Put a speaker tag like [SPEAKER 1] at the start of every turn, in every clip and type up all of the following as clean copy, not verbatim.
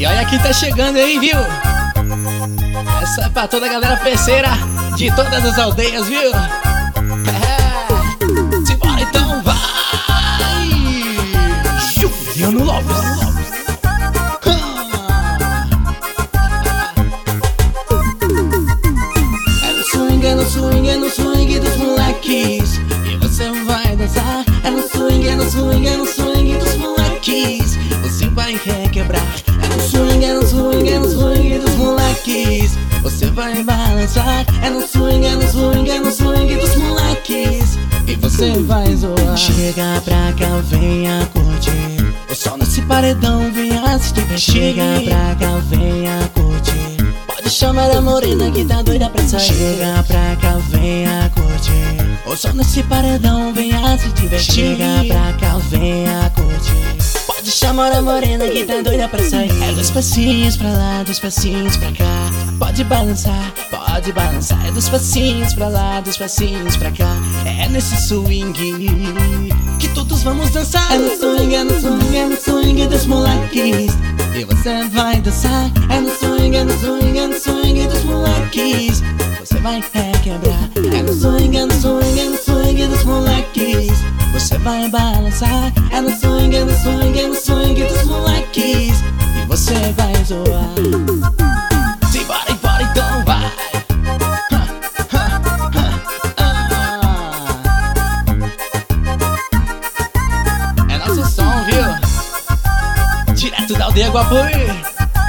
[SPEAKER 1] E olha quem tá chegando aí, viu? Essa é pra toda a galera festeira de todas as aldeias, viu? Simbora então, vai! Juliano Lopes. É no swing dos moleques e você vai dançar. É no swing dos moleques, você vai requebrar. É no swing dos moleques, você vai balançar. É no swing dos moleques, e você vai zoar. Chega pra cá, venha curtir o sol nesse paredão, venha se divertir. Chega pra cá, venha curtir, pode chamar a morena que tá doida pra sair. Chega pra cá, venha curtir o sol nesse paredão, venha se divertir. Chega pra cá, venha curtir, pode chamar a morena que tá doida pra sair. É 2 passinhos pra lá, 2 passinhos pra cá, pode balançar, pode balançar. É 2 passinhos pra lá, 2 passinhos pra cá, é nesse swing que todos vamos dançar. É no swing dos moleques, e você vai dançar. É no swing dos moleques, você vai requebrar. É no swing dos moleques, você vai balançar. É no swing dos moleques, e você vai zoar. Simbora, embora então, vai! É nosso som, viu? Direto da aldeia Guapuí.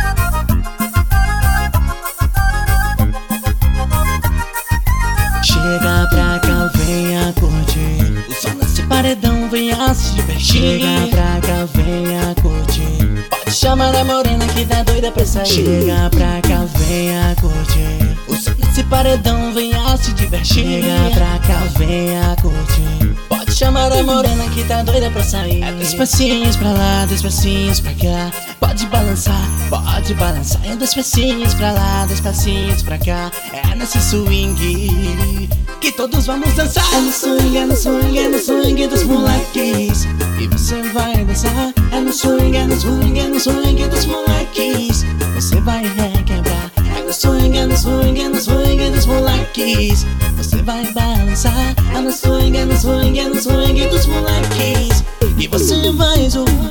[SPEAKER 1] Chega pra cá, venha curtir o sol nesse paredão, venha se divertir. Chega pra cá, venha curtir, pode chamar a morena que tá doida pra sair. Chega pra cá, venha curtir o sol nesse paredão, venha se divertir. Chega pra cá, venha curtir, pode chamar a morena que tá doida pra sair. É 2 passinhos pra lá, 2 passinhos pra cá, pode balançar, pode balançar. É 2 passinhos pra lá, 2 passinhos pra cá, é nesse swing que todos vamos dançar. É no swing dos moleques, e você vai dançar. É no swing dos moleques, você vai requebrar. É no swing dos moleques, você vai balançar. É no swing dos moleques, e você vai zoar.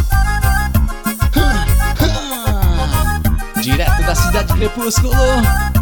[SPEAKER 1] Direto da cidade Crepúsculo.